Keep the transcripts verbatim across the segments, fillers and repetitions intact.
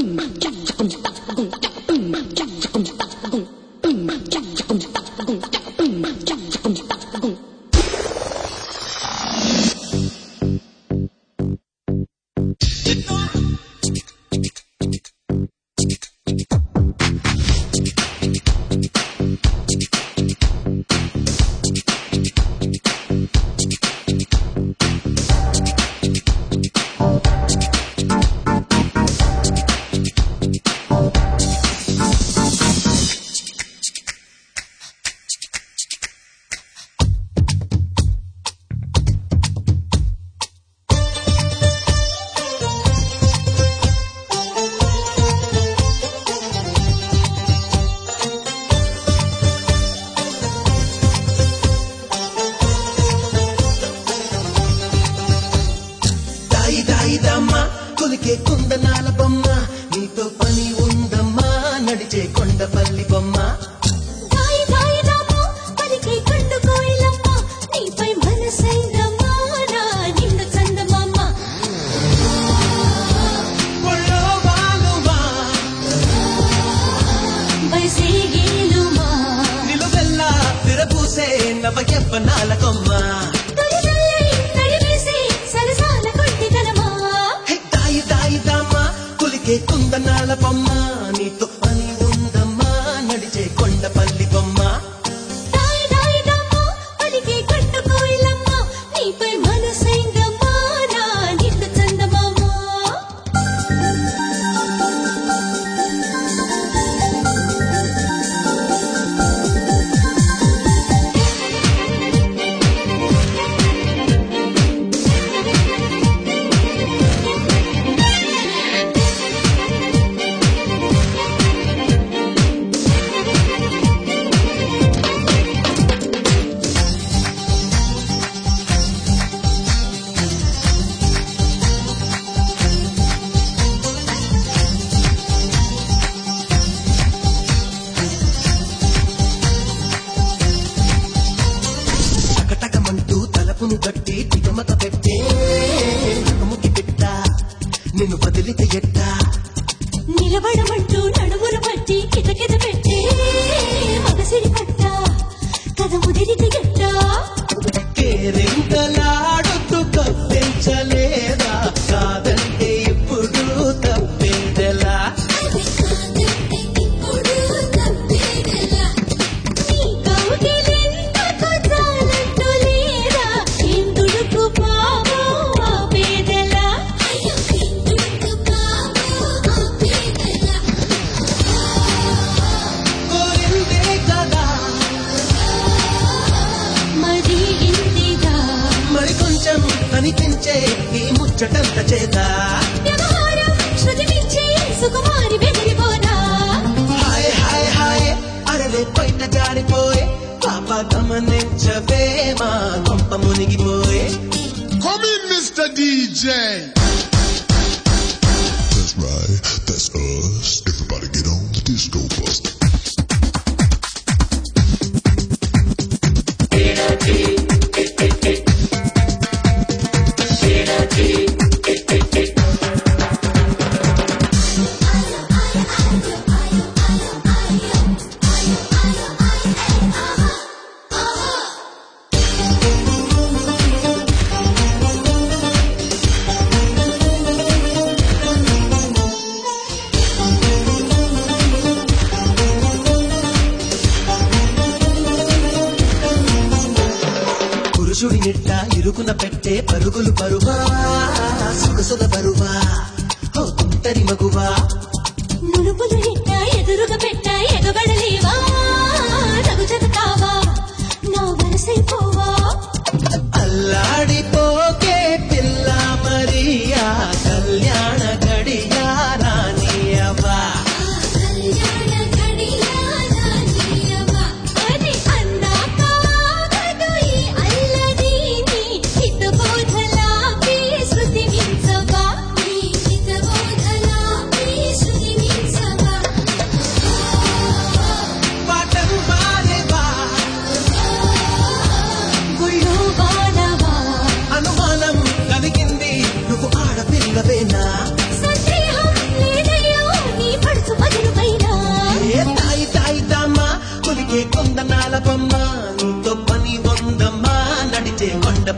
కొలికే కుందనాల బొమ్మ నీతో పని ఉందమ్మా నడిచే కొండపల్లి బొమ్మ నిలువెల్లా విరబూసే నవయవ్వనాల కొమ్మ కుందనాల బొమ్మ నీతో పని ఉందమ్మా నడిచే కొండపల్లి బొమ్మ గట్టి తికమక పెట్టే నడుముకి పెట్ట నిన్ను బదిలితే ఎట్ట నిలబడమంటూ నడుములు పట్టి కిటకిట పెట్టే మగసిరి పట్ట కథ ముదిరితే ఎట్ట కేరింతలాడుతూ కప్పించలేదా కాదంటే ఇప్పుడు తప్పేదెలా కనిపించే ఈ ముచ్చటంత చేత సుకుమారి బెదిరిపోదా హాయ్ హాయ్ హాయ్ అరలే పైన జారిపోయే పాప గమనించవే మా కొంప మునిగిపోయే Come in, Mister D J. That's right, that's us. Everybody get on the disco bus. పురుషుడి నిట్ట ఇరుకున పెట్టే పరుగులు పరువా సొగసుల బరువా ఓ తుంటరి మగువా మునుపులు నిట్ట ఎదురుగా పెట్ట ఎగబడలేవా నగు చదువుతావా నా వరసైపోవా అల్లాడిపోకే పిల్ల మరియా కళ్యాణ గడియా రానియవా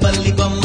బల్లి బొమ్మ